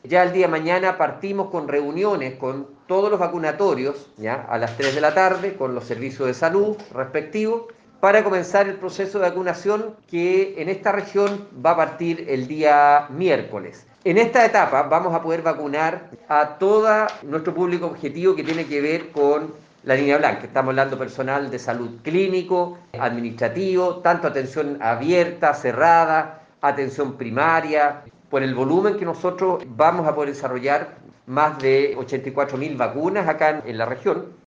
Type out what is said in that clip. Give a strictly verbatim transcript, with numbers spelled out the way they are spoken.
Ya el día de mañana partimos con reuniones con todos los vacunatorios, ¿ya? A las tres de la tarde, con los servicios de salud respectivos, para comenzar el proceso de vacunación que en esta región va a partir el día miércoles. En esta etapa vamos a poder vacunar a todo nuestro público objetivo que tiene que ver con la línea blanca. Estamos hablando personal de salud clínico, administrativo, tanto atención abierta, cerrada, atención primaria. Por el volumen que nosotros vamos a poder desarrollar más de ochenta y cuatro mil vacunas acá en la región,